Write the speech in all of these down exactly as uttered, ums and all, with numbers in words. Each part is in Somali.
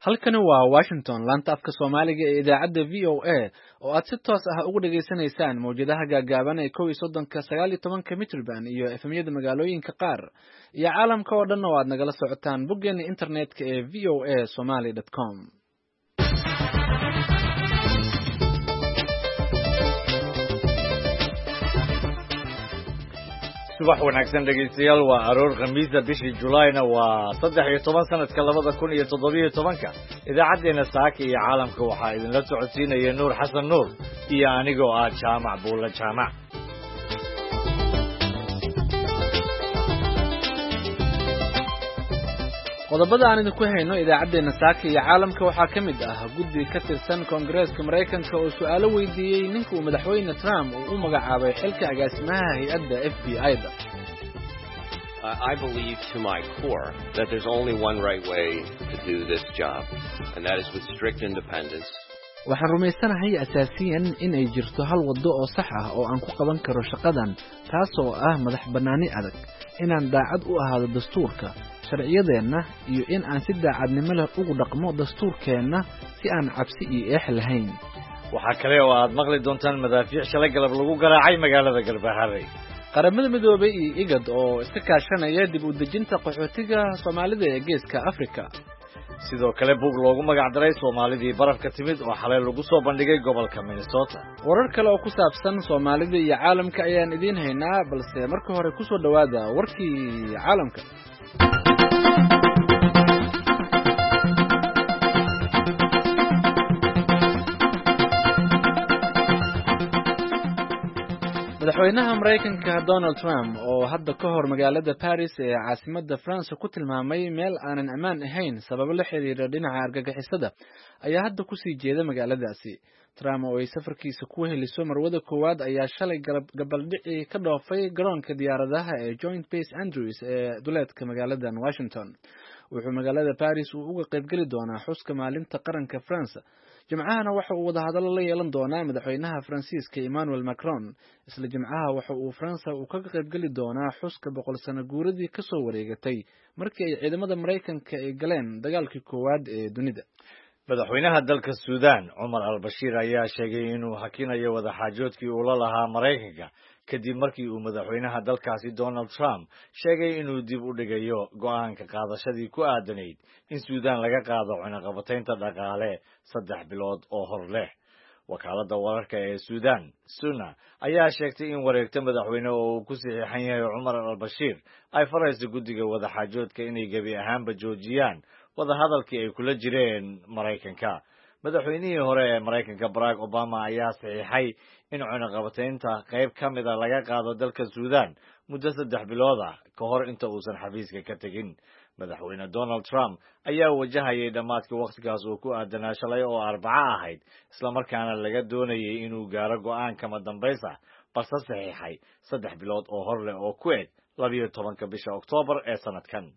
Halkani waa Washington, laanta afka Soomaaliga ee idaacadda V O A oo aad si toos ah ugu dhageysanaysaan mowjadaha gaagaaban ee kow iyo soddonka, sagaal iyo tobanka mitirban iyo efemyada magaalooyinka qaar, iyo caalamka oo dhan oo aad nagala socotaan boggeena internetka ee v o a somali dot com. subax wanaagsan dhegeystayaal, waa aroor khamiisa bishii Julayna waa saddex iyo toban sanadka labada kun iyo toddobiyo tobanka. Idaacadeena saaka iyo caalamka waxaa idinla socodsiinaya Nuur Xasan Nuur iyo anigoo ah Jaamac Buulla Jaamac. qodobada aan idinku hayno idaacadeena saaka iyo caalamka waxaa ka mid ah guddi ka tirsan Koongareeska Mareykanka oo su'aalo weydiiyey ninka uu madaxweyne Trump uu u magacaabay xilka agaasimaha hay'adda F B I-da. I believe to my core that there's only one right way to do this job, and that is with strict independence. waxaan rumaysanahay asaasiyan in ay jirto hal waddo oo sax ah oo aan ku qaban karo shaqadan, taasoo ah madax bannaani adag, inaan daacad u ahaado dastuurka, sharciyadeenna, iyo in aan si daacadnimo leh ugu dhaqmo dastuurkeenna si aan cabsi iyo eex lahayn. waxaa kale oo aad maqli doontaan madaafiic shalay galab lagu garaacay magaalada Galbaharey. qaramada midoobay iyo igad oo iska kaashanaya dib u dejinta qaxootiga Soomaalida ee geeska Afrika. sidoo kale buug loogu magac daray Soomaalidii barafka timid oo xalay lagu soo bandhigay gobolka Minnesota. warar kale oo ku saabsan Soomaalida iyo caalamka ayaan idiin haynaa, balse marka hore ku soo dhawaada warkii caalamka. madaxweynaha Mareykanka Donald Trump oo hadda ka hor magaalada Paris ee caasimadda France ku tilmaamay meel aanan ammaan ahayn sababo la xiriira dhinaca argagixisada ayaa hadda ku sii jeeda magaaladaasi. Trump oo ay safarkiisa ku heliso marwada koowaad ayaa shalay gabaldhici ka dhoofay garoonka diyaaradaha ee Joint Base Andrews ee duleedka magaalada Washington. wuxuu magaalada Paris uu uga qaybgeli doonaa xuska maalinta qaranka France. jimcahana waxa uu wadahadalo la yeelan doonaa madaxweynaha Faransiiska Emmanuel Macron. isla jimcaha waxa uu France uu kaga qaybgeli doonaa xuska boqol sano guuradii ka soo wareegatay markii ay ciidamada Mareykanka ay galeen dagaalkii koowaad ee dunida. madaxweynaha dalka Suudaan Cumar al-Bashir ayaa sheegay inuu hakinayo wadaxaajoodkii uu la lahaa Mareykanka kadib markii uu madaxweynaha dalkaasi Donald Trump sheegay inuu dib u dhigayo go'aanka qaadashadii ku aadanayd in Suudaan laga qaado cunaqabataynta dhaqaale saddex bilood oo hor leh. wakaaladda wararka ee Suudaan Suna ayaa sheegtay in wareegta madaxweyne oo uu ku saxiixan yahay Cumar al-Bashir ay farayso guddiga wadaxaajoodka inay gebi ahaanba joojiyaan wadahadalkii ay kula jireen Mareykanka. madaxweynihii hore ee Mareykanka Barack Obama ayaa saxiixay in cunaqabataynta qayb ka mid ah laga qaado dalka Suudaan muddo saddex bilood ah ka hor inta uusan xafiiska ka tegin. madaxweyne Donald Trump ayaa wajahayay dhammaadka waqtigaas oo ku aadanaa shalay oo Arbaco ahayd, isla markaana laga doonayay inuu gaaro go'aan kama dambays ah, balse saxiixay saddex bilood oo hor leh oo ku eg labiyo tobanka bisha Oktoobar ee sanadkan.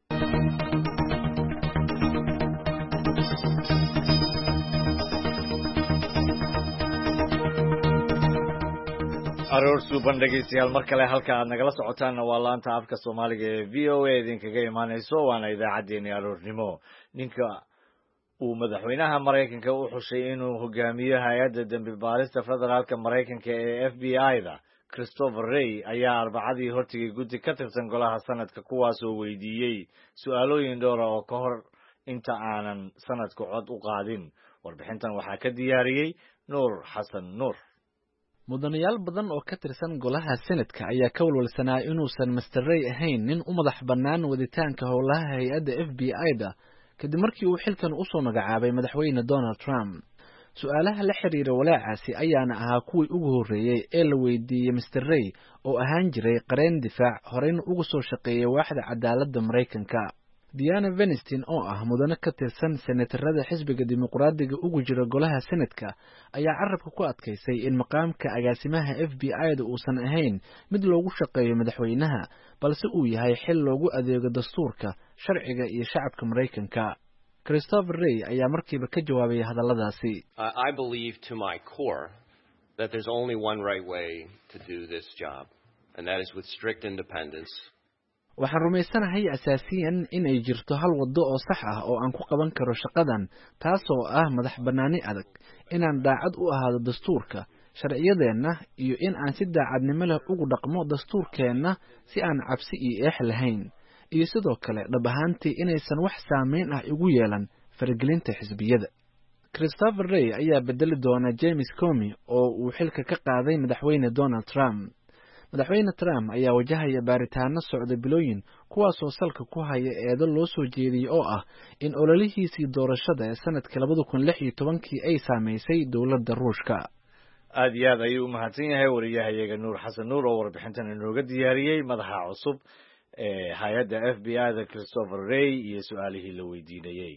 aroor suuban dhegeystayaal, mar kale halka aad nagala socotaanna waa laanta afka Soomaaliga ee V O A idinkaga imaanayso, waana idaacaddeenii aroornimo. ninka uu madaxweynaha Mareykanka u xushay inuu hogaamiyo hay'adda dambi baarista federaalka Mareykanka ee F B I-da Christopher Wray ayaa Arbacadii hortigay guddi ka tirsan golaha sanadka, kuwaas oo weydiiyey su'aalooyin dhowr ah oo ka hor inta aanan sanadku cod u qaadin. warbixintan waxaa ka diyaariyey Nuur Xasan Nuur. mudanayaal badan oo ka tirsan golaha Senadka ayaa ka walwalsanaa inuusan Mister Wray ahayn nin u madax bannaan waditaanka howlaha hay'adda F B I-da kadib markii uu xilkan u soo magacaabay madaxweyne Donald Trump. su'aalaha la xiriira walaacaasi ayaana ahaa kuwii ugu horreeyey ee la weydiiyey Mister Wray oo ahaan jiray qareen difaac horeyna uga soo shaqeeyay waaxda cadaaladda Mareykanka. Diana Venistin oo ah mudane ka tirsan senatarada xisbiga dimuqraadiga ugu jira golaha Senadka ayaa carabka ku adkaysay in maqaamka agaasimaha F B I-da uusan ahayn mid loogu shaqeeyo madaxweynaha, balse uu yahay xil loogu adeego dastuurka, sharciga iyo shacabka Mareykanka. Christopher Wray ayaa markiiba ka jawaabay hadalladaasi. I believe to my core that there's only one right way to do this job, and that is with strict independence. waxaan rumaysanahay asaasiyan inay jirto hal waddo oo sax ah oo aan ku qaban karo shaqadan taasoo ah madax bannaani adag inaan daacad u ahaado dastuurka sharciyadeenna iyo in aan si daacadnimo leh ugu dhaqmo dastuurkeenna si aan cabsi iyo eex lahayn iyo sidoo kale dhab ahaantii inaysan wax saameyn ah igu yeelan faragelinta xisbiyada. Christopher Wray ayaa bedeli doona James Comey oo uu xilka ka qaaday madaxweyne Donald Trump. madaxweyne Trump ayaa wajahaya baaritaano socda bilooyin kuwaasoo salka ku haya eedo loo soo jeediyey oo ah in ololihiisii doorashada ee sanadkii labada kun lix iyo tobankii ay saameysay dowladda Ruushka. aad iyo aad ayuu u mahadsan yahay wariyahayaga Nuur Xasan Nuur oo warbixintan inooga diyaariyey madaxa cusub ee hay'adda F B I da Christopher Wray iyo su'aalihii la weydiinayay.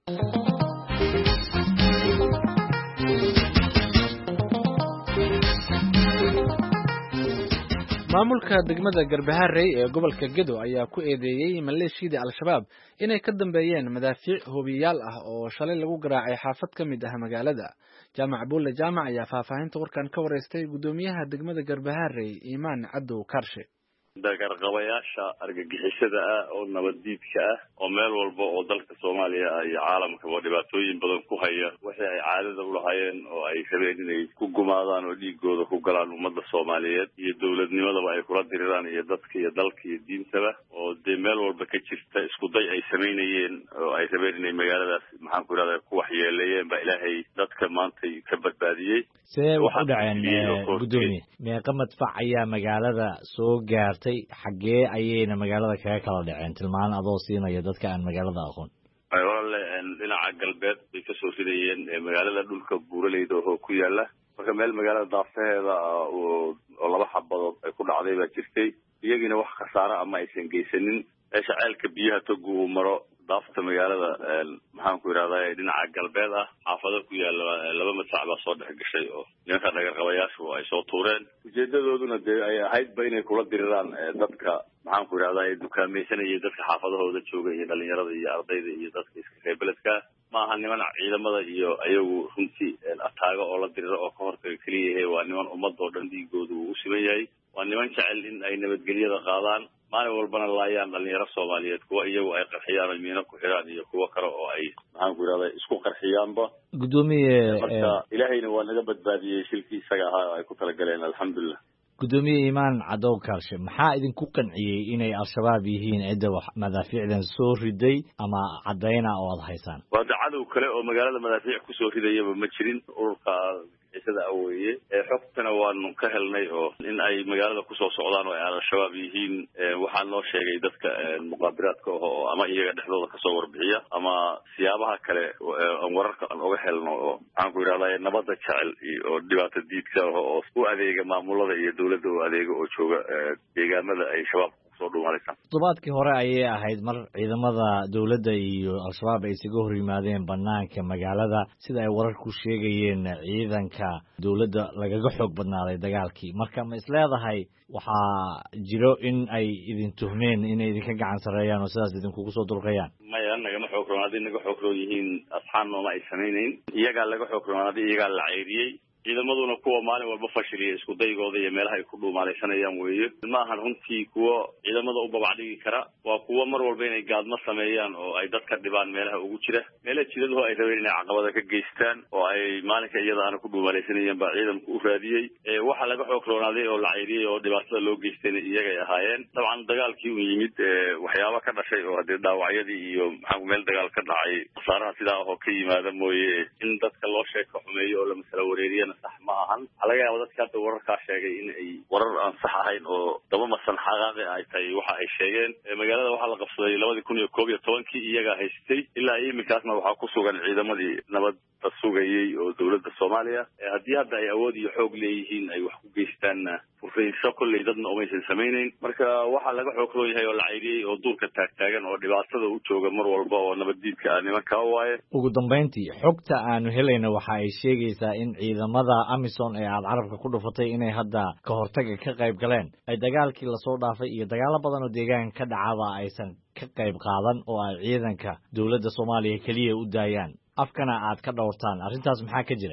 maamulka degmada Garbaharey ee gobolka Gedo ayaa ku eedeeyay maleeshiyada Al-Shabaab inay ka dambeeyeen madaafiic hubiyaal ah oo shalay lagu garaacay xaafad ka mid ah magaalada. Jaamac Bulle Jaamac ayaa faahfaahinta warkan ka wareystay gudoomiyaha degmada Garbaharey Iimaan Cadow Karshe. dagarqabayaasha argagixisada ah oo nabaddiidka ah oo meel walba oo dalka Soomaaliya ah iyo caalamka oo dhibaatooyin badan ku haya wixii ay caadada u lahaayeen oo ay rabeen inay ku gumaadaan oo dhiigooda ku galaan ummadda Soomaaliyeed iyo dawladnimadaba ay kula diriraan iyo dadka iyo dalka iyo diintaba oo de meel walba ka jirta isku day ay sameynayeen oo ay rabeen inay magaaladaas maxaan ku raadayay ku waxyeeleeyeen ba Ilaahay dadka maanta ka badbaadiyay. see wax u dhaceen gudoomiye meeqa madfac ayaa magaalada soo gaartay xagee ayayna magaalada kaga kala dhaceen tilmaan adoo siinaya dadka aan magaalada aqoon. ay walaal dhinaca galbeed bay ka soo ridayeen magaalada dhulka buuraleyda oo ku yaala marka meel magaalada daafaheeda oo laba xabadood ay ku dhacday baa jirtay iyagina wax khasaaro ama aysan geysanin eesha ceelka biyaha togu maro daafta magaalada maxaan ku yiraahdaa dhinaca galbeed ah xaafado ku yaala laba madfac baa soo dhex gashay oo nimanka dhagarqabayaashu ay soo tuureen ujeedadooduna de ay ahayd ba inay kula diriraan dadka maxaan ku yiraahdaa dukaamaysanaya dadka xaafadahooda jooga iyo dhalinyarada iyo ardayda iyo dadka iska qaybeledka ma aha niman ciidamada iyo ayagu runtii ataaga oo la diriro oo ka hortaga kaliya waa niman ummadoo dhan dhiigoodu u siman yahay waa niman jecel in ay nabadgelyada qaadaan maalin walbana laayaan dhalinyaro Soomaaliyeed kuwa iyagu ay qarxiyaan miina ku xiraan iyo kuwa kale oo ay maxaan ku yiraahdaa isku qarxiyaanba. gudoomiye Ilaahayna waa naga badbaadiyay shilkii isaga ahaa ay ku tala galeen alxamdulillah. gudoomiye Iimaan Cadow Karshe maxaa idinku qanciyay inay Al-Shabaab yihiin cidda wax madaafiicdan soo riday ama cadayna oo aad haysaan? waa cadow kale oo magaalada madaafiic ku soo ridayaba ma jirin ururka isada aweeye ee xogtana waanu ka helnay oo in ay magaalada ku soo socdaan oo ay Al-Shabaab yihiin waxaan noo sheegay dadka muqaabiraadka oo ama iyaga dhexdooda ka soo warbixiya ama siyaabaha kale aan wararka aan uga helno oo aan ku yiraahdaa nabadda jecel iyo dhibaato diidka oo u adeega maamulada iyo dawladda oo adeega oo jooga deegaamada ay shabaab todobaadkii hore ayay ahayd mar ciidamada dawladda iyo Al-Shabaab ay isaga hor yimaadeen banaanka magaalada sida ay wararku sheegayeen ciidanka dawladda lagaga xoog badnaaday dagaalkii marka ma isleedahay waxaa jiro in ay idin tuhmeen inay idinka gacan sareeyaan oo sidaas idinkugu soo dulqayaan? maya nagama xoog roonaaday naga xoog roon yihiin asxaabna ma ay sameeyeen iyaga laga xoog roonaaday iyaga la ceyriyay ciidamaduna kuwa maalin walba fashiliya isku daygooda iyo meelaha ay ku dhuumaalaysanayaan weeye ma ahan runtii kuwa ciidamada u babacdhigi kara waa kuwa mar walba inay gaadmo sameeyaan oo ay dadka dhibaan meelaha ugu jira meelaha jidadoo ay rabeen inay caqabada ka geystaan oo ay maalinka iyada aana ku dhuumaalaysanayeen baa ciidanku u raadiyey waxa laga xoog roonaaday oo la ceyriyey oo dhibaatada loo geystayna iyagay ahaayeen dabcan dagaalkii u yimid waxyaaba ka dhashay oo haddii dhaawacyadii iyo maxaa meel dagaal ka dhacay khasaaraha sidaa oo ka yimaada mooye in dadka loo sheeka xumeeyo oo la masala wareeriya sax ma ahan laga yaabo dadka hadda wararkaa sheegay in ay warar aan sax ahayn oo daba masan xaqaaqi ay tahay waxa ay sheegeen magaalada waxaa la qabsaday labadii kun iyo koob iyo tobankii iyagaa haystay ilaa iminkaasna waxaa ku sugan ciidamadii nabadda sugayay oo dawladda Soomaaliya haddii hadda ay awood iyo xoog leeyihiin ay wax ku geystaanna furfayso kolley dadna umaysan samaynayn marka waxaa laga xoog roon yahay oo la ceyriyey oo duurka taagtaagan oo dhibaatada u jooga mar walba oo nabaddiidka ah nimanka waaye. ugu dambeyntii xogta aanu helayna waxa ay sheegaysaa in ciidamada Amisom ee aad carabka ku dhufatay inay hadda ka hortaga ka qayb galeen ay dagaalkii la soo dhaafay iyo dagaalo badan oo deegaanka ka dhacaba aysan ka qayb qaadan oo ay ciidanka dawladda Soomaaliya kaliya u daayaan afkana aad ka dhawrtaan arrintaas maxaa ka jira?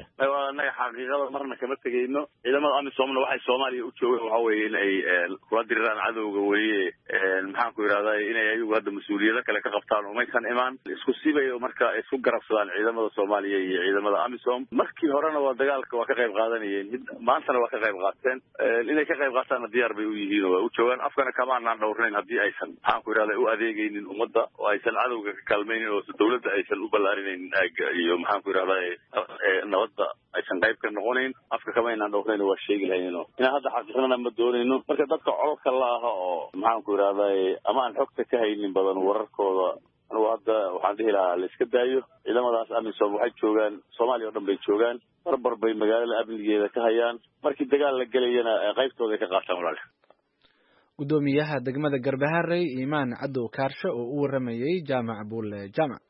anaga xaqiiqada marna kama tegayno ciidamada amisomna waxay Soomaaliya u joogeen waxa weeye in ay kula diriraan cadowga weeye maxaan ku yiraahdaa inay ayagu hadda mas'uuliyada kale ka qabtaan oo maysan imaan isku siibay marka isku garabsadaan ciidamada Soomaaliya iyo ciidamada amisom markii horena waa dagaalka waa ka qayb qaadanayeen maantana waa ka qayb qaateen inay ka qayb qaataan diyaar bay u yihiin oo u joogaan afkana kama aan dhowrnayn hadii aysan maxaan ku yiraahdaa u adeegaynin ummadda oo aysan cadowga ka kalmaynin oo dawladda aysan u ballaarinaynin iyo maxaan ku yiraahdaa nabadda aysan qayb ka noqonayn afka kama inaan dhowrnayn waa sheegi lahaynoo ina hadda xaqiiqana ma doonayno marka dadka codka la ah oo maxaan ku yiraahdaa ama aan xogta ka haynin badan wararkooda anu hadda waxaan dhihi lahaa la iska daayo ciidamadaas amisom waxay joogaan Soomaaliya oo dhan bay joogaan barbar bay magaalada amnigeeda ka hayaan markii dagaal la galayana qaybtooda ka qaataan walaal gudoomiyaha degmada Garbaharey Iimaan Cadow Kaarsho oo u waramayay Jaamac Buule Jaamac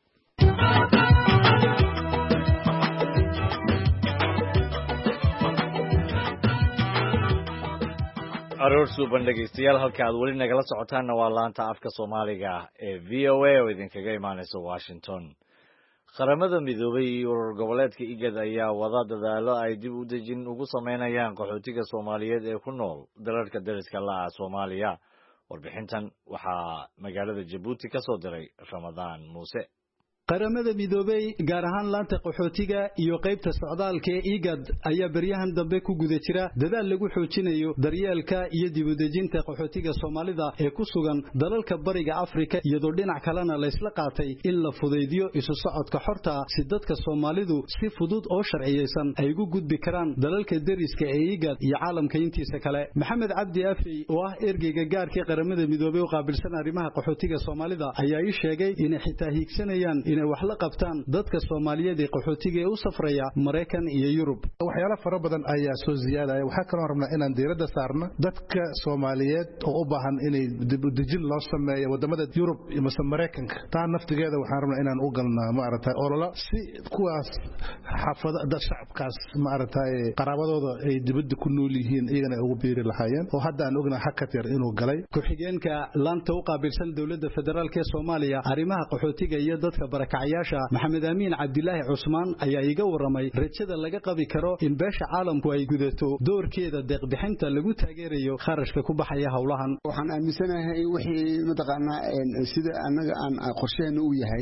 aroor suuban dhegeystayaal halka aad weli nagala socotaanna waa laanta afka Soomaaliga ee V O A oo idinkaga imaanaysa Washington. Qaramada Midoobay iyo urur goboleedka IGAD ayaa wada dadaalo ay dib u dejin ugu sameynayaan qaxootiga Soomaaliyeed ee ku nool dalalka dariska la ah Soomaaliya. Warbixintan waxaa magaalada Djibouti ka soo diray Ramadaan Muuse. qaramada midoobay gaar ahaan laanta qaxootiga iyo qaybta socdaalka ee IGAD ayaa baryahan dambe ku guda jira dadaal lagu xoojinayo daryeelka iyo dib u dejinta qaxootiga Soomaalida ee ku sugan dalalka bariga Afrika iyadoo dhinac kalena la isla qaatay in la fudaydiyo isu socodka xorta si dadka Soomaalidu si fudud oo sharciyeysan ay ugu gudbi karaan dalalka dariska ee IGAD iyo caalamka intiisa kale. Maxamed Cabdi Afey oo ah ergeyga gaarka qaramada midoobay oo qaabilsan arrimaha qaxootiga Soomaalida ayaa ii sheegay in xitaa hiigsanayaan inay wax la qabtaan dadka Soomaaliyeed ee qaxootiga ee u safraya Mareykan iyo Yurub. waxyaalo fara badan ayaa soo ziyaadaya waxa kale oo rabnaa inaan diiradda saarno dadka Soomaaliyeed oo u baahan inay dib u dejin loo sameeyo wadamada Yurub iyo Mareykanka taa naftigeeda waxaan rabnaa inaan u galnaa ma aragtay ololo si kuwaas xaafadada shacabkaas ma aragtay qaraabadooda ay dibadda ku nool yihiin iyagana ugu biiri lahaayeen oo hadda aan ognahay hakad yar inuu galay ku-xigeenka laanta u qaabilsan dawladda federaalka ee Soomaaliya arrimaha qaxootiga iyo dadka barakacayaasha Maxamed Amiin Cabdilaahi Cusmaan ayaa iga waramay rajada laga qabi karo in beesha caalamku ay gudato doorkeeda deeq bixinta lagu taageerayo kharashka ku baxaya hawlahan. waxaan aaminsanahay wixii mataqaana sida anaga aan qorsheena u yahay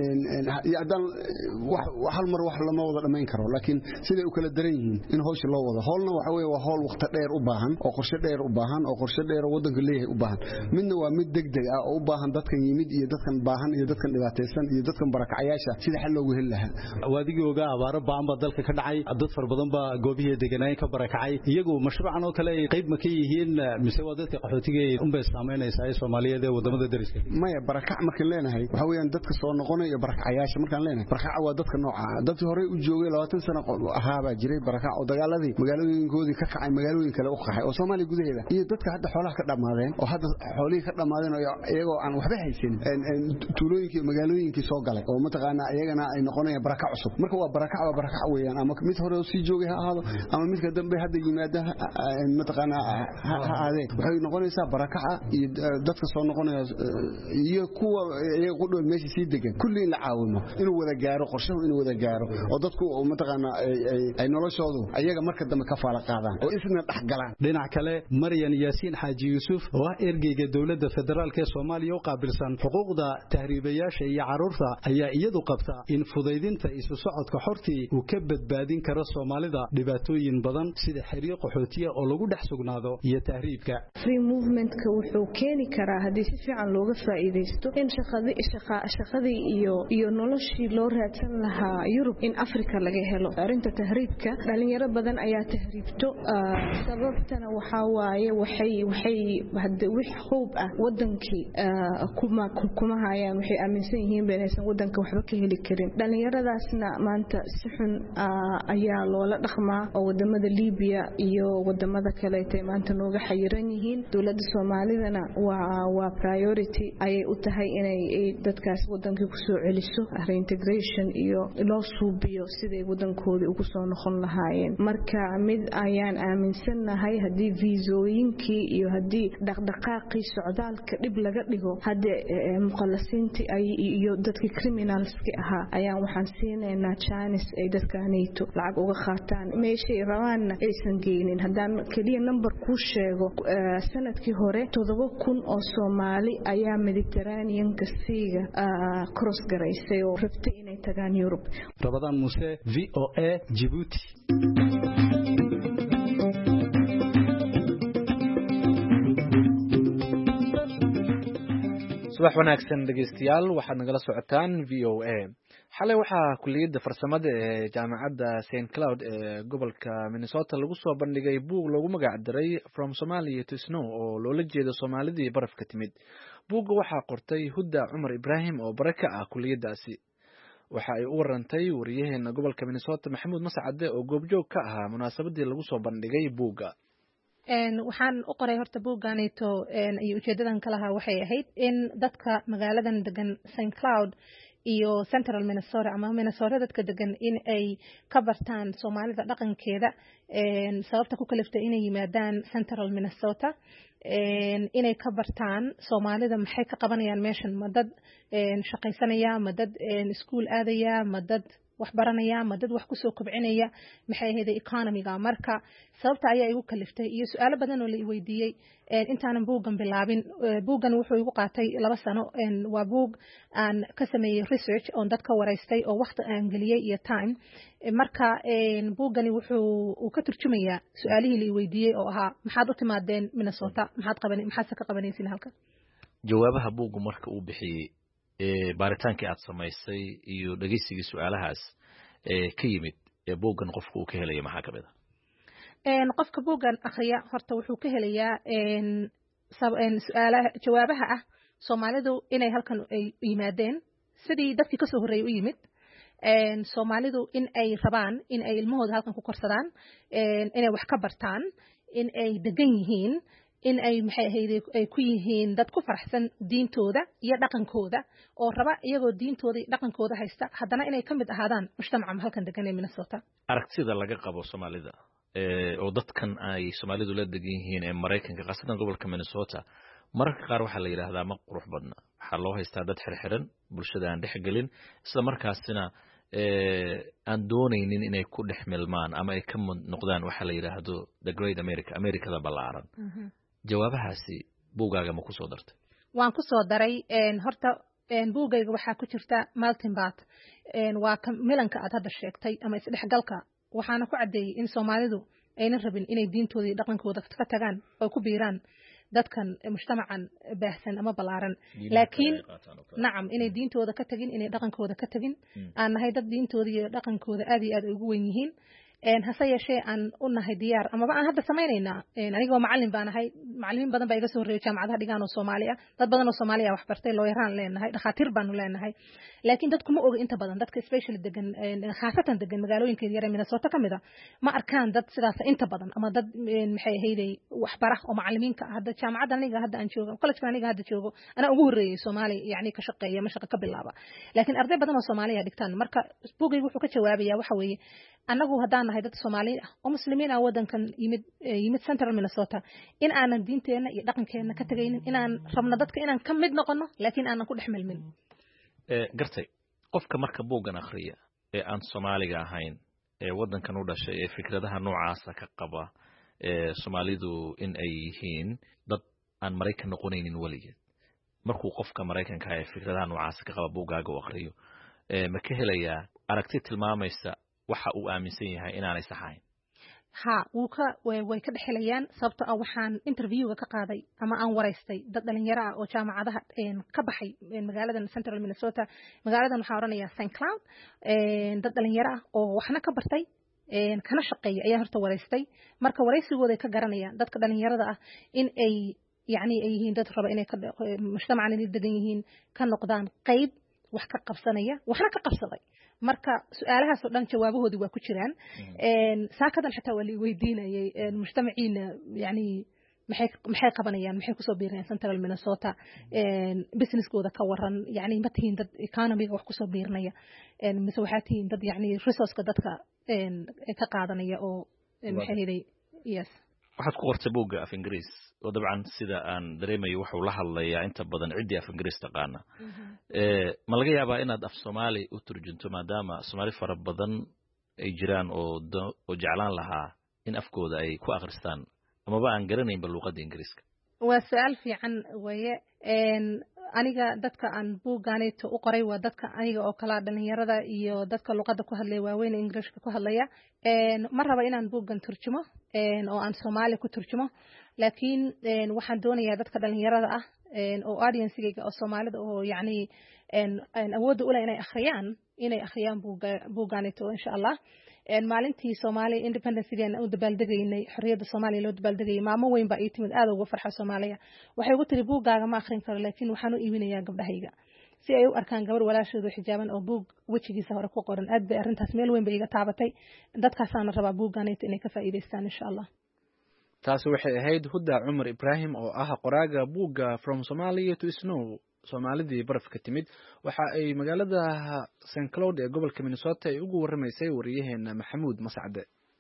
yadan wax hal mar wax lama wada dhameyn karo laakiin sida uu kala daran yihiin in hawsha loo wada hawlna waxa weeye waa hawl waqti dheer u baahan oo qorshe dheer u baahan oo qorshe dheer wadanka leeyahay u baahan midna waa mid degdeg ah oo u baahan dadkan yimid iyo dadkan baahan iyo dadkan dhibaataysan iyo dadkan barakacayaasha sida xal loogu heli lahaa. waadigii ogaa abaaro baan ba dalka ka dhacay dad far badan ba goobihii deegaanay ka barakacay iyagu mashruucan oo kale ay qayb ma ka yihiin mise waa dadka qaxootiga ee u bay saameynaysaa ee Soomaaliyeed ee wadamada dariska maya barakac markaan leenahay waxa weeyaan dadka soo noqonaya barakacayaasha markaan leenahay barakac waa dadka nooca dadkii hore u joogay labaatan sano ahaaba jiray barakac oo dagaaladii magaalooyinkoodii ka kacay magaalooyin kale u qaxay oo Soomaaliya gudaheeda iyo dadka hadda xoolaha ka dhamaadeen oo hadda xoolihii ka dhamaadeen iyagoo aan waxba haysan tuulooyinkii magaalooyinkii soo galay oo mataqaana iyagana ay noqonayaan barakac cusub marka waa barakac waa barakac weeyaan ama mid hore oo sii joogay ha ahaado ama midka dambe hadda yimaada mataqaana aadee waxay noqonaysaa barakaca iyo dadka soo noqonaya iyo kuwa iyaga ku dhow meesha sii degan kulli la caawimo inuu wada gaaro qorshahu inuu wada gaaro oo dadku mataqaana ay noloshoodu iyaga marka dambe ka faala qaadaan oo isna dhaxgalaan. dhinac kale Maryan Yaasiin Xaaji Yuusuf oo ah ergeyga dawladda federaalka ee Soomaaliya oo qaabilsan xuquuqda tahriibayaasha iyo caruurta ayaa iyadu qabta in fudaydinta isu socodka xortii uu ka badbaadin karo Soomaalida dhibaatooyin badan sida xiriir qaxootiga oo lagu dhex sugnaado iyo tahriibka. free movement-ka wuxuu keeni karaa haddii si fiican looga faa'iideysto in shaqadii shaqa shaqadii iyo iyo noloshii loo raadsan lahaa Yurub in Afrika laga helo. arinta tahriibka dhalinyaro badan ayaa tahriibto sababtana waxa waaye waxay waxay hadda wix hoob ah wadankii kuma kuma hayaan waxay aaminsan yihiin inaysan wadanka waxba ka heli karin. dhalinyaradaasna maanta si xun ayaa loola dhaqmaa oo wadamada Liibiya iyo wadamada kale ay maanta nooga xayiran yihiin. dawladda Soomaalidana waa waa priority ayay u tahay inay dadkaas wadankii ku soo celiso reintegration iyo loo suubiyo sidii wadankooda ugu soo noqon lahaayeen. marka mid ayaan aaminsanahay hadii viisooyinkii iyo hadii dhaqdhaqaaqii socdaalka dib laga dhigo hadda muqallasiintii ay iyo dadkii criminalski ahaa ayaan waxaan siinaynaa chance ay dadkaanayto lacag uga qaataan meeshay rabaanna aysan geynin haddaan keliya number kuu sheego sanadkii hore toddoba kun oo Soomaali ayaa Mediterranean-ka siiga cross garaysay oo rabtay inay tagaan Europe. Rabadaan Muuse, V O A, Djibouti. subax wanaagsan dhegeystayaal waxaad nagala socotaan V O A. xalay waxaa kulliyadda farsamada ee jaamacadda Saint Cloud ee gobolka Minnesota lagu soo bandhigay buug loogu magac daray From Somalia to Snow oo loola jeedo Soomaalidii barafka timid. buugga waxaa qortay Hudda Cumar Ibrahim oo bare ka ah kulliyaddaasi. waxa ay u warantay wariyaheena gobolka Minnesota Maxamuud Mascade oo goobjoog ka ahaa munaasabadii lagu soo bandhigay buugga. een waxaan u qoray horta buuggaanito een iyo ujeedadan kala ahaa waxay ahayd in dadka magaaladan degan Saint Cloud iyo Central Minnesota ama Minnesota dadka degan in ay ka bartaan Soomaalida dhaqankeeda een sababta ku kaliftay inay yimaadaan Central Minnesota een inay ka bartaan Soomaalida maxay ka qabanayaan meeshan madad een shaqaysanaya madad een iskuul aadaya madad wax baranaya madad wax ku soo kobcinaya maxay ahayd economiga marka sababta ayaa igu kaliftay iyo su'aalo badan oo la i weydiiyay ee intaanan buuggan bilaabin buuggan wuxuu igu qaatay laba sano een waa buug aan ka sameeyay research on dadka wareystay oo waqti aan galiyay iyo time marka een buuggani wuxuu uu ka turjumayaa su'aalihii la i weydiiyay oo ahaa maxaad u timaadeen Minnesota maxaad qabanay maxaad ka qabanaysiin halka jawaabaha buuggu marka uu bixiyay ee baaritaankii aad samaysay iyo dhageysigii su'aalahaas ee ka yimid ee buuggan qofku uu ka helay maxaa ka mid ah een qofka buuggan akhriya horta wuxuu ka helayaa een sab een su'aalaha jawaabaha ah Soomaalidu inay halkan ay yimaadeen sidii dadkii ka soo horeeyay u yimid een Soomaalidu in ay rabaan in ay ilmahooda halkan ku korsadaan een inay wax ka bartaan in ay degan yihiin in ay maxay ahayd ay ku yihiin dad ku faraxsan diintooda iyo dhaqankooda oo raba iyagoo diintooda iyo dhaqankooda haysta haddana inay ka mid ahaadaan mujtamaca halkan degan ee Minnesota aragtida laga qabo Soomaalida ee oo dadkan ay Soomaalidu la degan yihiin ee Mareykanka qasdan gobolka Minnesota mararka qaar waxa la yiraahdaa ma qurux badna waxa loo haystaa dad xirxiran bulshada aan dhex galin isla markaasina ee aan doonaynin inay ku dhex milmaan ama ay ka noqdaan waxa la yiraahdo the great America Americada ballaaran jawaabahaasi buugaaga ma ku soo dartay waan ku soo daray een horta een buugayga waxa ku jirta melting pot een waa milanka aad hadda sheegtay ama isdhexgalka waxaana ku cadeeyay in Soomaalidu ayna rabin inay diintooda iyo dhaqankooda ka tagaan oo ku biiraan dadkan mujtamacan baahsan ama balaaran laakiin nacam inay diintooda ka tagin inay dhaqankooda ka tagin aan nahay dad diintooda iyo dhaqankooda aad iyo aad ugu weyn yihiin een hase yeeshee aan u nahay diyaar ama aan hadda sameeynaa een anigoo macallin baan ahay macallimiin badan baa iga soo horeeyay jaamacadaha dhigaan oo Soomaali ah dad badan oo Soomaali ah wax bartay loo yaraan leenahay dhaqaatiir baan u leenahay laakiin dadku ma oga inta badan dadka especially degan khaasatan degan magaalooyinka yar ee Minnesota kamida ma arkaan dad sidaas inta badan ama dad maxay ahaydey wax bara oo macallimiinka hadda jaamacadda aniga hadda aan joogo college aniga hadda joogo ana ugu horeeyay Soomaali yaani ka shaqeeya ma shaqo ka bilaaba laakiin arday badan oo Soomaali ah dhigtaan marka buugaygu wuxuu ka jawaabayaa waxa weeye anagu haddaan nahay dad Soomaali ah oo muslimiin ah wadankan yimid yimid Central Minnesota in aanan diinteena iyo dhaqankeena ka tagaynin inaan rabno dadka inaan ka mid noqono laakiin aanan ku dhexmelmin ee gartay qofka marka buuggan akhriya ee aan Soomaaliga ahayn ee wadankan u dhashay ee fikradaha noocaas ka qaba ee Soomaalidu in ay yihiin dad aan Mareykan noqonaynin waligeed markuu qofka Mareykanka ah ee fikradaha noocaas ka qaba buuggaaga uu akhriyo ee ma ka helayaa aragti tilmaamaysa waxa uu aaminsan yahay inaanay saxayn ha wuu ka way ka dhaxlayaan sababtoo ah waxaan interviewga ka qaaday ama aan wareystay dad dhalinyaro ah oo jaamacadaha een ka baxay magaaladan Central Minnesota magaaladan waxa oranaya Saint Cloud een dad dhalinyaro ah oo waxna ka bartay een kana shaqeeyay ayaa horta wareystay marka wareysigooda ka garanayaan dadka dhalinyarada ah in ay yaani ay yihiin dad raba inay ka mujtamacan inay degan yihiin ka noqdaan qayb wax ka qabsanaya waxna ka qabsaday marka su'aalahaas oo dhan jawaabahoodi waa ku jiraan een saakadan xitaa wali weydiinayay een mujtamaciina yaani maxay maxay qabanayaan maxay ku soo biirayaan Central Minnesota een businesskooda ka waran yaani ma tihiin dad economiga wax ku soo biirnaya een mise waxa tihiin dad yaani resource-ka dadka een ka qaadanaya oo maxay heday yes waxaad ku qortay buugga af Ingiriis oo dabcan sida aan dareemayo wuxuu la hadlayaa inta badan ciddii af ingiriis taqaana ma laga yaabaa inaad af soomaali u turjunto maadaama soomaali fara badan ay jiraan oo oo jeclaan lahaa in afkooda ay ku akhristaan amaba aan garanaynba luuqadda ingiriiska waa su'aal fiican weeye aniga dadka aan buuggaanayto u qoray waa dadka aniga oo kala dhalinyarada iyo dadka luqadda ku hadlaya waaweyn ingiriiska ku hadlaya ma raba inaan buuggan turjumo oo aan soomaali ku turjumo laakiin waxaan doonayaa dadka dhalinyarada ah oo audience-gayga oo soomaalida oo yacni awoodda u leh inay akhriyaan inay akhriyaan buuggaanayto insha allah maalintii Soomaaliya independence-geena u dabaaldegaynay xorriyadda Soomaaliya loo dabaaldegayay maamo weyn baa ii timid aad ugu farxa Soomaaliya waxay ugu tiri buuggaaga ma akhrin karo laakiin waxaan u iibinayaa gabdhahayga si ay u arkaan gabar walaashooda xijaaban oo buug wajigiisa hore ku qoran aad bay arrintaas meel weyn bay iga taabatay dadkaasaan rabaa buuggaanayta inay ka faa'iideystaan insha allah taasi waxay ahayd Huda Cumar Ibrahim oo ah qoraaga buugga From Somalia to Snow Soomaalidii barafka timid waxa ay magaalada Saint Cloud ee gobolka Minnesota ay ugu waramaysay wariyaheena Maxamuud Mascade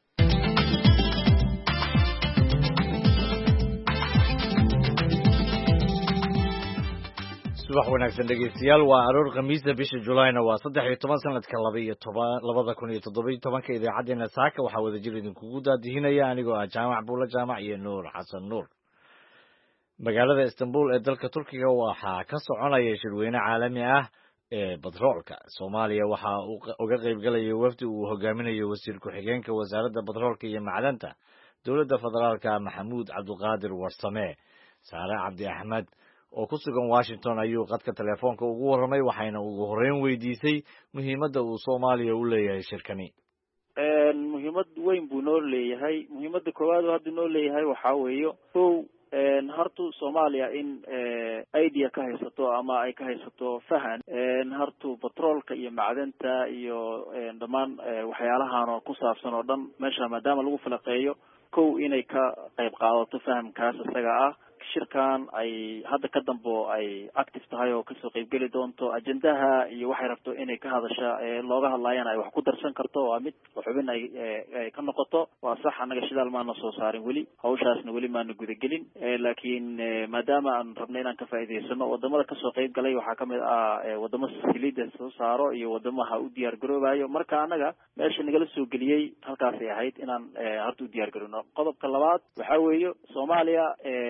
subax wanaagsan dhegeystayaal waa aroor khamiista bisha Julayna waa saddex iyo toban sanadka laba iyo toban labada kun iyo toddoba iyo tobanka idaacadeena saaka waxaa wada jir idinkugu daadihinaya anigoo ah Jaamac Buula Jaamac iyo Nuur Xasan Nuur magaalada Istanbul ee dalka Turkiga waxaa ka soconaya shirweyne caalami ah ee batroolka Soomaaliya waxa uu uga qayb galay wafdi uu hogaaminayo wasiir ku-xigeenka wasaaradda batroolka iyo macdanta dowladda federaalka Maxamuud Cabduqaadir Warsame Saare Cabdi Axmed oo ku sugan Washington ayuu qadka telefoonka ugu waramay waxayna ugu horeyn weydiisay muhiimadda uu Soomaaliya u leeyahay shirkani een muhiimad weyn buu noo leeyahay muhiimadda koowaad oo hadda noo leeyahay waxa weeyo kow een hartu Soomaaliya in idea ka haysato ama ay ka haysato fahan een hartu batroolka iyo macdanta iyo dhamaan waxyaalahan oo ku saabsan oo dhan meesha maadaama lagu falaqeeyo kow inay ka qayb qaadato fahamkaas isaga ah shirkan ay hadda ka dambo ay active tahay oo kasoo qayb geli doonto ajendaha iyo waxay rabto inay ka hadasha looga hadlaayaan ay wax ku darsan karto waa mid xubin ay ka noqoto waa sax anaga shidaal maana soo saarin weli hawshaasna weli maana gudagelin laakiin maadaama aan rabnay inaan ka faa'iideysano wadamada kasoo qayb galay waxaa kamid ah wadamo saliida soo saaro iyo wadamaha u diyaar garoobayo marka anaga meesha nagala soo geliyey halkaasay ahayd inaan harta u diyaar garowno qodobka labaad waxaa weeye Soomaaliya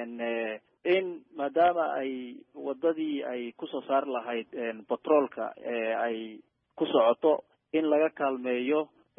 in maadaama ay wadadii ay ku soo saar lahayd batroolka ay ku socoto in laga kaalmeeyo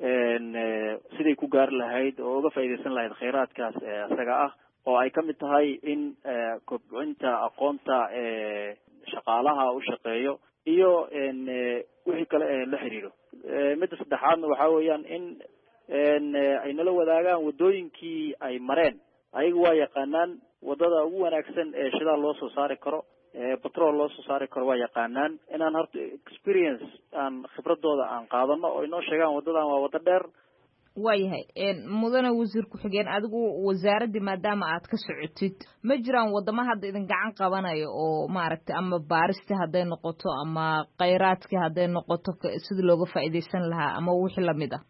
siday ku gaar lahayd oo uga faa'iideysan lahayd kheyraadkaas isaga ah oo ay kamid tahay in kobcinta aqoonta shaqaalaha u shaqeeyo iyo wixii kale ee la xiriiro midda saddexaadna waxa weeyaan in ay nala wadaagaan wadooyinkii ay mareen ayaga waa yaqaanaan wadada ugu wanaagsan ee shidaal loo soo saari karo ee batrool loo soo saari karo waa yaqaanaan inaan horta experience aan khibradooda aan qaadano oo inoo sheegaan wadadan waa wada dheer waayahay mudane wasiir ku-xigeen adigu wasaaradii maadaama aad ka socotid ma jiraan wadamo hadda idin gacan qabanayo oo maaragtay ama baaristii hadday noqoto ama kheyraadkii hadday noqoto sidii looga faa'iideysan lahaa ama wixii lamid ah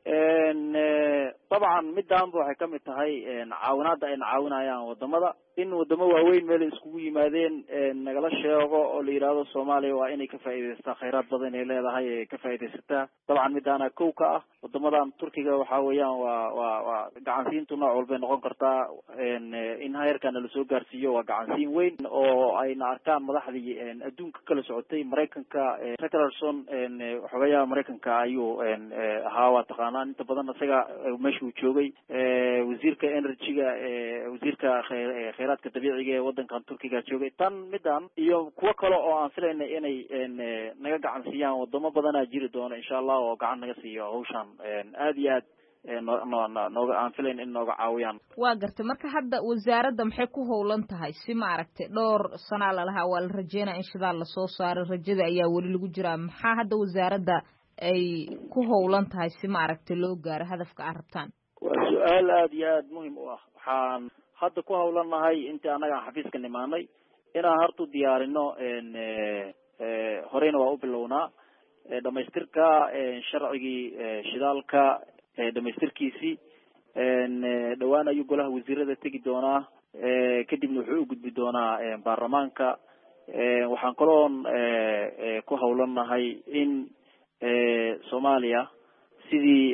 طبعا midaan waxay kamid tahay caawinaada ay caawinayaan wadamada in wadamo waaweyn meel iskugu yimaadeen nagala sheego oo la yiraahdo Soomaaliya waa inay ka faa'iideystaa kheyraad badan ee leedahay ee ka faa'iideysataa طبعا midaan kow ka ah wadamadan Turkiga waxa weeyaan waa waa waa gacansiintu nooc walba noqon kartaa in heerkan la soo gaarsiiyo waa gacansiin weyn oo ayna arkaan madaxdii adduunka kala socotay Mareykanka Tillerson xogayaha Mareykanka ayuu ahaa waa taqaanaan inta badan isaga meesha uu joogay wasiirka energy-ga wasiirka kheyraadka dabiiciga ee wadankan Turkiga joogay tan midaan iyo kuwa kale oo aan filaynay inay naga gacan siiyaan wadamo badan ah jiri doona insha Allah oo gacan naga siiyo hawshan aad iyo aad nooga aan filayn in nooga caawiyaan waa gartay marka hadda wasaaradda maxay ku howlan tahay si maaragtay dhowr sano la lahaa waa la rajeynaa in shidaal la soo saaro rajada ayaa weli lagu jiraa maxaa hadda wasaaradda ay ku howlan tahay si maaragtay loo gaaro hadafka aad rabtaan waa su'aal aad iyo aad muhiim u ah waxaan hadda ku howlanahay intii anaga xafiiska nimaanay inaan hartu diyaarino horeyna waa u bilownaa dhamaystirka sharcigii shidaalka dhamaystirkiisii dhawaan ayuu golaha wasiirada tegi doonaa kadibna wuxuu u gudbi doonaa baarlamaanka waxaan kaloon ku hawlanahay in soomaaliya sidii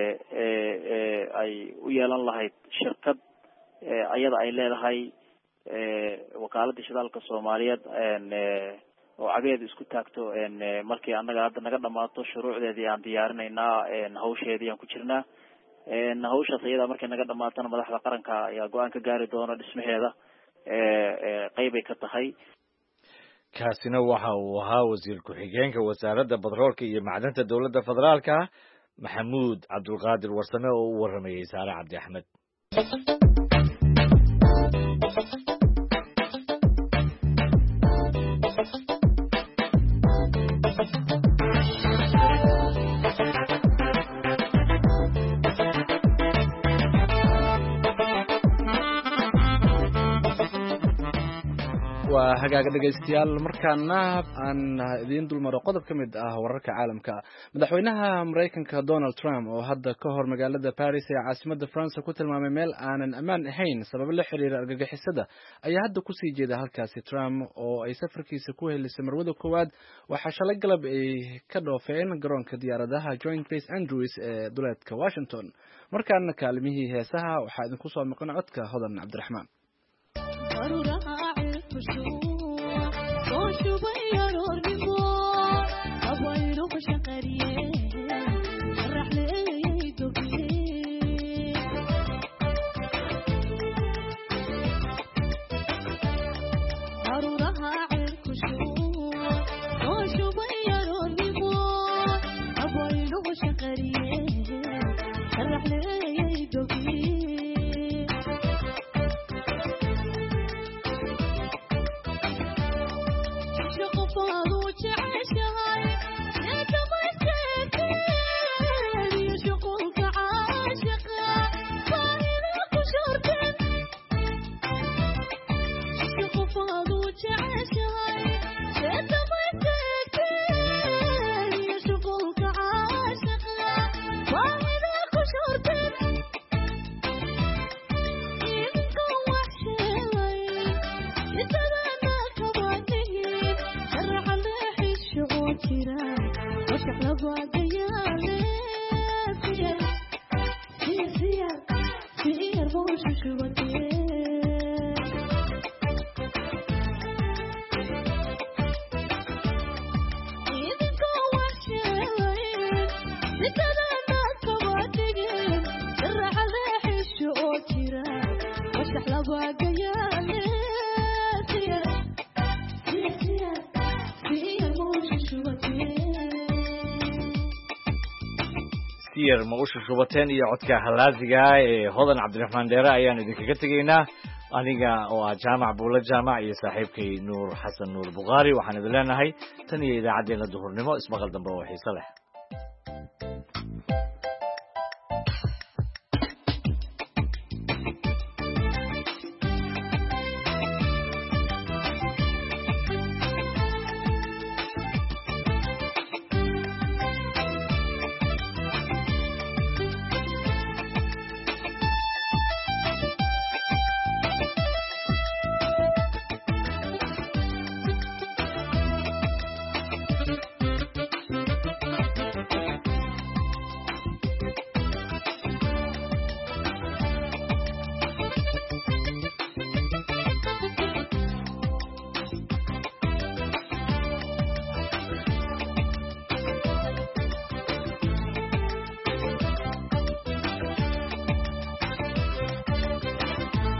ay u yeelan lahayd shirkad ayada ay leedahay wakaaladda shidaalka soomaaliyeed oo cageeda isku taagto markii annaga hadda naga dhamaato shuruucdeedii aan diyaarinaynaa hawsheedii aan ku jirnaa hawshaas iyada markay naga dhamaatana madaxda qaranka ayaa go-aan ka gaari doona dhismaheeda qeybay ka tahay. kaasina waxa uu ahaa wasiir ku-xigeenka wasaaradda batroolka iyo macdanta dowladda federaalka maxamuud cabdulqaadir warsame oo u waramayay saare cabdi axmed. waa hagaaga dhegaystayaal markaana aan idiin dulmaro qodob ka mid ah wararka caalamka. madaxweynaha maraykanka Donald Trump oo hadda ka hor magaalada Paris ee caasimadda France ku tilmaamay meel aanan ammaan ahayn sabab la xiriira argagixisada ayaa hadda ku sii jeeda halkaasi. Trump oo ay safarkiisa ku helisay marwada koowaad waxaa shalay galab ay ka dhoofeen garoonka diyaaradaha Joint Base Andrews ee duleedka Washington. markaana kaalmihii heesaha waxaa idinku soo maqan codka Hodan Cabdiraxmaan. ma u shubateen iyo codka halaasiga ee Hodan Cabdiraxmaan Dheere ayaan idinkaga tegaynaa aniga oo ah jaamac buula jaamac iyo saaxiibkay Nuur Xasan Nuur Buqaari waxaan idin leenahay tan iyo idaacadeena duhurnimo ismaqal dambe oo xiiso leh.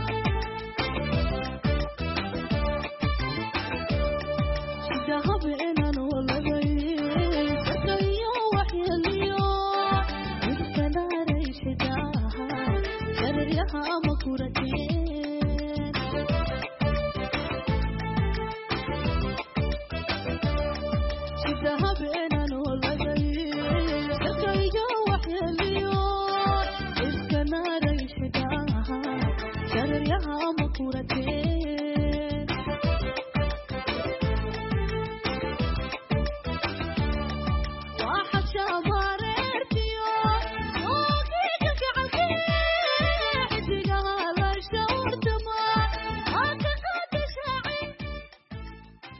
Hope